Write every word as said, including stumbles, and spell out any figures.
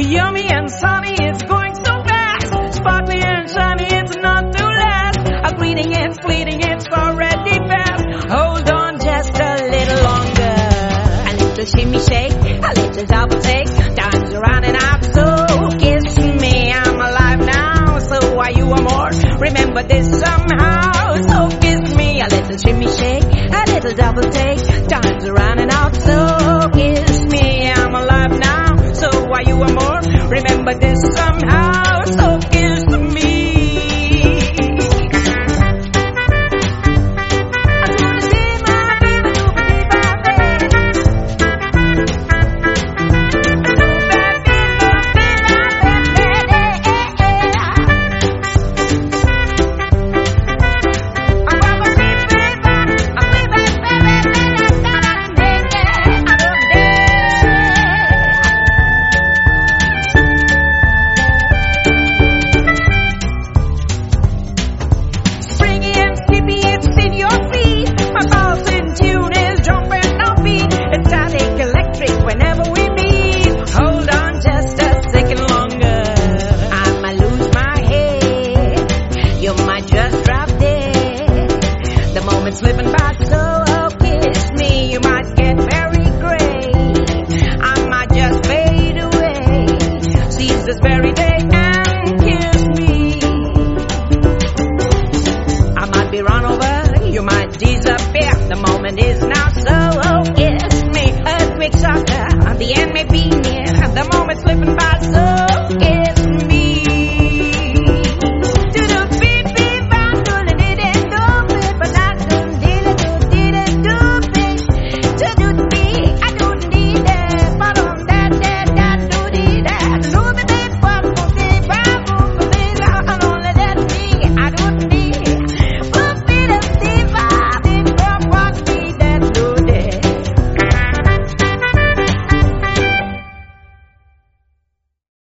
Yummy and sunny, it's going so fast. Sparkly and shiny, it's not to last. A greeting, it's fleeting, it's already past. Hold on just a little longer. A little shimmy shake, a little double take. Time's running out, so kiss me. I'm alive now, so are you a more? Remember this somehow, so kiss me. A little shimmy shake, a little double take. Time's running